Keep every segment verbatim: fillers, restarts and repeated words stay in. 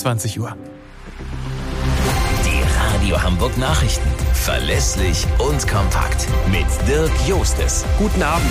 zwanzig Uhr. Die Radio Hamburg Nachrichten. Verlässlich und kompakt. Mit Dirk Jostes. Guten Abend.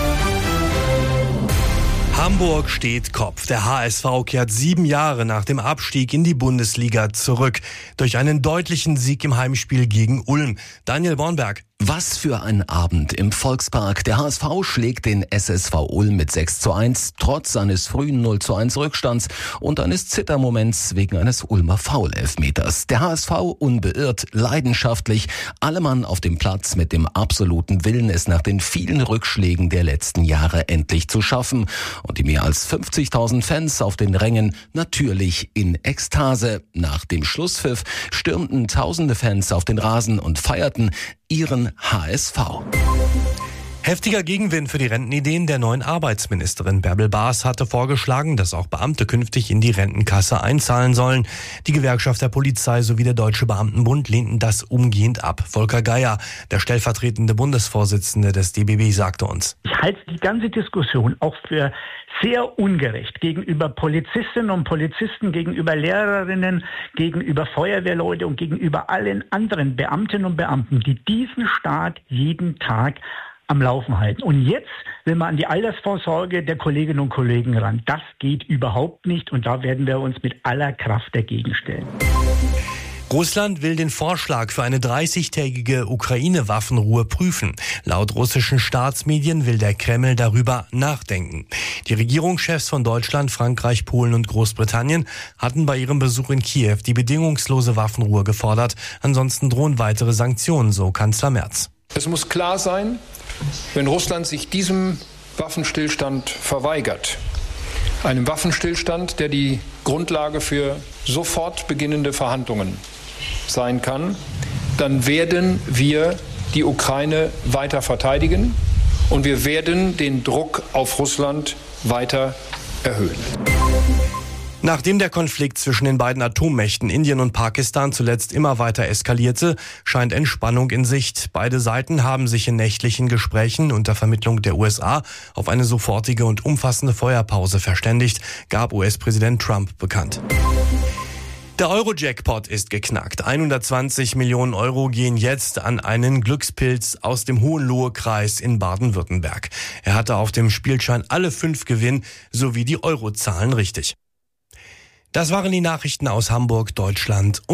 Hamburg steht Kopf. Der H S V kehrt sieben Jahre nach dem Abstieg in die Bundesliga zurück. Durch einen deutlichen Sieg im Heimspiel gegen Ulm. Daniel Bornberg. Was für ein Abend im Volkspark. Der H S V schlägt den S S V Ulm mit sechs zu eins, trotz seines frühen null zu eins Rückstands und eines Zittermoments wegen eines Ulmer Foul-Elfmeters. Der H S V unbeirrt, leidenschaftlich, alle Mann auf dem Platz mit dem absoluten Willen, es nach den vielen Rückschlägen der letzten Jahre endlich zu schaffen. Und die mehr als fünfzigtausend Fans auf den Rängen natürlich in Ekstase. Nach dem Schlusspfiff stürmten tausende Fans auf den Rasen und feierten ihren H S V. Heftiger Gegenwind für die Rentenideen der neuen Arbeitsministerin. Bärbel Baas hatte vorgeschlagen, dass auch Beamte künftig in die Rentenkasse einzahlen sollen. Die Gewerkschaft der Polizei sowie der Deutsche Beamtenbund lehnten das umgehend ab. Volker Geier, der stellvertretende Bundesvorsitzende des D B B, sagte uns: Ich halte die ganze Diskussion auch für sehr ungerecht gegenüber Polizistinnen und Polizisten, gegenüber Lehrerinnen, gegenüber Feuerwehrleute und gegenüber allen anderen Beamtinnen und Beamten, die diesen Staat jeden Tag am Laufen halten. Und jetzt will man an die Altersvorsorge der Kolleginnen und Kollegen ran. Das geht überhaupt nicht und da werden wir uns mit aller Kraft dagegen stellen. Russland will den Vorschlag für eine dreißigtägige Ukraine-Waffenruhe prüfen. Laut russischen Staatsmedien will der Kreml darüber nachdenken. Die Regierungschefs von Deutschland, Frankreich, Polen und Großbritannien hatten bei ihrem Besuch in Kiew die bedingungslose Waffenruhe gefordert. Ansonsten drohen weitere Sanktionen, so Kanzler Merz. Es muss klar sein, wenn Russland sich diesem Waffenstillstand verweigert, einem Waffenstillstand, der die Grundlage für sofort beginnende Verhandlungen sein kann, dann werden wir die Ukraine weiter verteidigen und wir werden den Druck auf Russland weiter erhöhen. Nachdem der Konflikt zwischen den beiden Atommächten Indien und Pakistan zuletzt immer weiter eskalierte, scheint Entspannung in Sicht. Beide Seiten haben sich in nächtlichen Gesprächen unter Vermittlung der U S A auf eine sofortige und umfassende Feuerpause verständigt, gab U S-Präsident Trump bekannt. Der Euro-Jackpot ist geknackt. hundertzwanzig Millionen Euro gehen jetzt an einen Glückspilz aus dem Hohenlohe-Kreis in Baden-Württemberg. Er hatte auf dem Spielschein alle fünf Gewinn sowie die Eurozahlen richtig. Das waren die Nachrichten aus Hamburg, Deutschland.